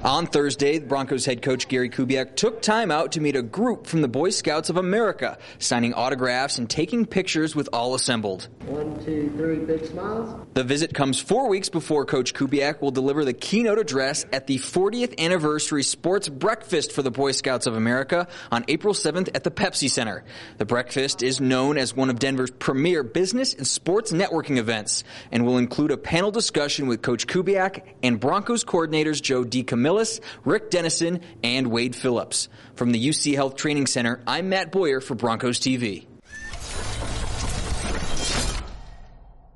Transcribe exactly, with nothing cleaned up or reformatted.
On Thursday, Broncos head coach Gary Kubiak took time out to meet a group from the Boy Scouts of America, signing autographs and taking pictures with all assembled. One, two, three, big smiles. The visit comes four weeks before Coach Kubiak will deliver the keynote address at the fortieth Anniversary Sports Breakfast for the Boy Scouts of America on April seventh at the Pepsi Center. The breakfast is known as one of Denver's premier business and sports networking events and will include a panel discussion with Coach Kubiak and Broncos coordinators Joe DeCamillis, Rick Dennison, and Wade Phillips. From the U C Health Training Center, I'm Matt Boyer for Broncos T V.